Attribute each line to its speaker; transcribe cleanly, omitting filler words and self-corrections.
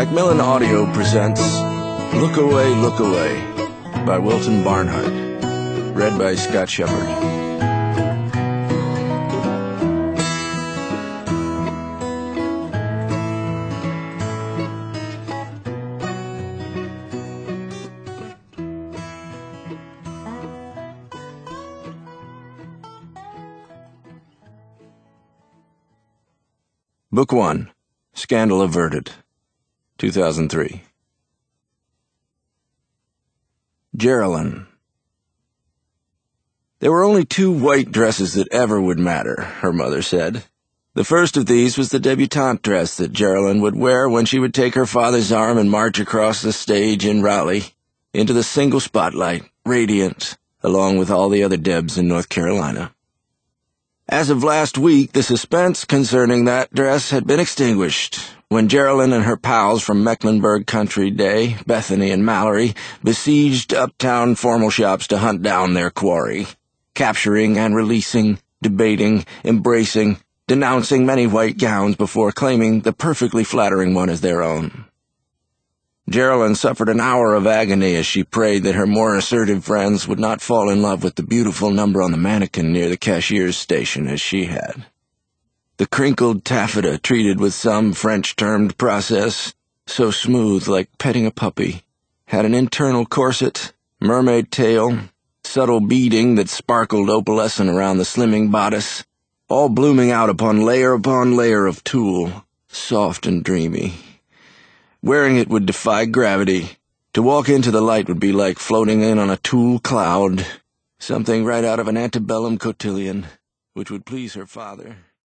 Speaker 1: Macmillan Audio presents Look Away by Wilton Barnhart, read by Scott Shepard. Book 1, Scandal Averted, 2003. Geraldine. There were only 2 white dresses that ever would matter, her mother said. The first of these was the debutante dress that Geraldine would wear when she would take her father's arm and march across the stage in Raleigh, into the single spotlight, radiant, along with all the other Debs in North Carolina. As of last week, the suspense concerning that dress had been extinguished when Geraldine and her pals from Mecklenburg Country Day, Bethany and Mallory, besieged uptown formal shops to hunt down their quarry, capturing and releasing, debating, embracing, denouncing many white gowns before claiming the perfectly flattering one as their own. Geraldine suffered an hour of agony as she prayed that her more assertive friends would not fall in love with the beautiful number on the mannequin near the cashier's station as she had. The crinkled taffeta treated with some French-termed process, so smooth like petting a puppy, had an internal corset, mermaid tail, subtle beading that sparkled opalescent around the slimming bodice, all blooming out upon layer of tulle, soft and dreamy. Wearing it would defy gravity. To walk into the light would be like floating in on a tulle cloud, something right out of an antebellum cotillion, which would please her father.